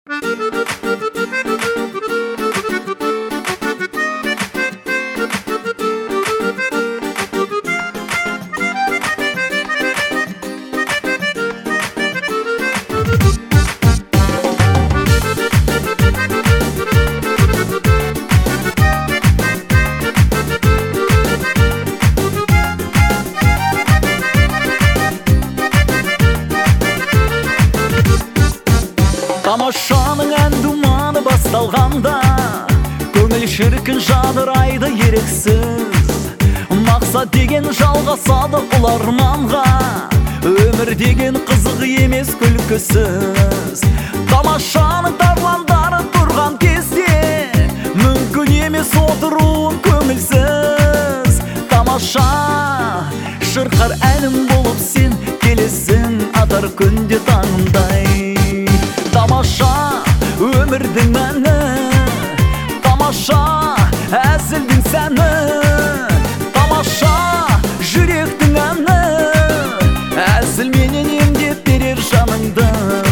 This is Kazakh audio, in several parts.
Тамашаның ән думаны басталғанда, көңіл шіркін жадырайды ерексіз. Мақсат деген жалғасады ұл арманға, өмір деген қызық емес күлкісіз. Тамашаның тарландары тұрған кезде, мүмкін емес отыруын көңілсіз. Тамаша шырқар әнім болып сен келесің атар күнде таңымдай. Тамаша өмірдің мәні, тамаша әзілдің сәні, тамаша жүректің әні, әзіл менен емдеп берер жаныңды.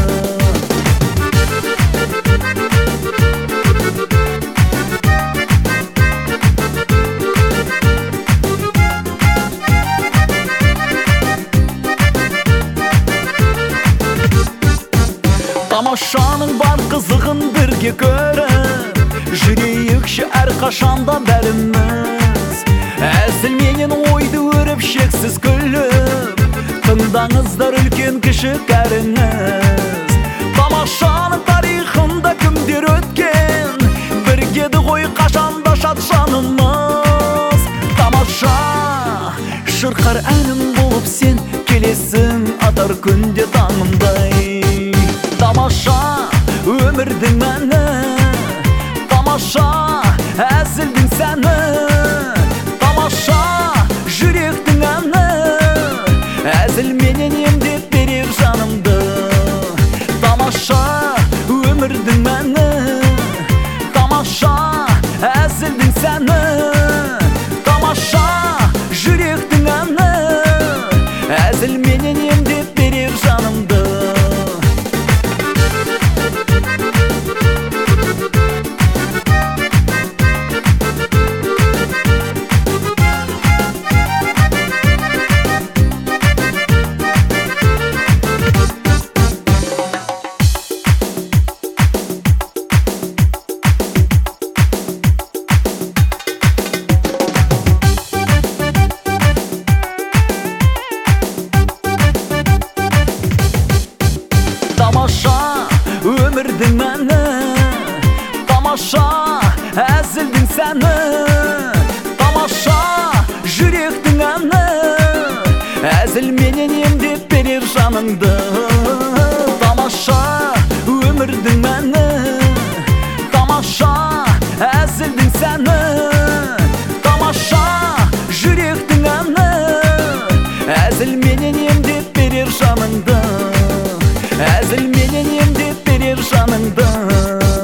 Тамашаның бар қызығын бірге көріп, жүрейікші әрқашанда бәріміз. Әзіл менен ойды өріп шексіз күліп, тыңдаңыздар үлкен кіші кәріңіз. Тамашаның тарихында кімдер өткен, біргеді ғой қашанда шат жанымыз. Тамаша шырқар әнім болып сен келесің атар күнде таңымдай. Тамаша өмірдің мәні, тамаша әзілдің сәні, тамаша жүректің әні, әзіл менен емдеп берер жанымды. Тамаша өмірдің мәні, тамаша әзілдің сәні, тамаша жүректің әні, әзіл менен емдеп берер жанымды. Тамаша өмірдің мәні, тамаша әзілдің сәні, тамаша жүректің әні, әзіл менен емдеп берер жаныңды. Тамаша өмірдің мәні, тамаша әзілдің сәні, тамаша жүректің әні, әзіл менен емдеп берер жаныңды. Әзіл менен емдеп берер жаныңды.